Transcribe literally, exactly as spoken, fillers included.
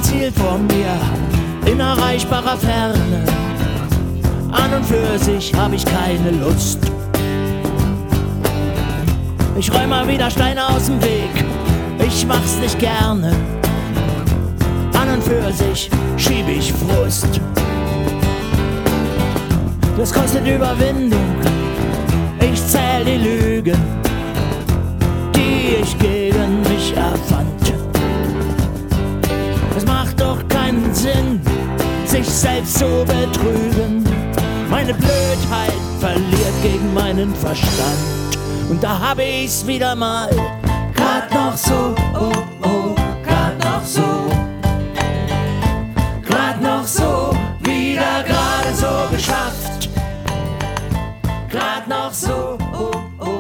Ziel vor mir, in erreichbarer Ferne. An und für sich hab ich keine Lust. Ich räum mal wieder Steine aus dem Weg, ich mach's nicht gerne. An und für sich schieb ich Frust. Das kostet Überwindung, ich zähl die Lügen, die ich gegen mich erfand. Es macht doch keinen Sinn, sich selbst zu betrügen. Meine Blödheit verliert gegen meinen Verstand. Und da hab ich's wieder mal, grad noch so, oh oh, grad noch so, grad noch so, wieder gerade so geschafft. Grad noch so, oh oh.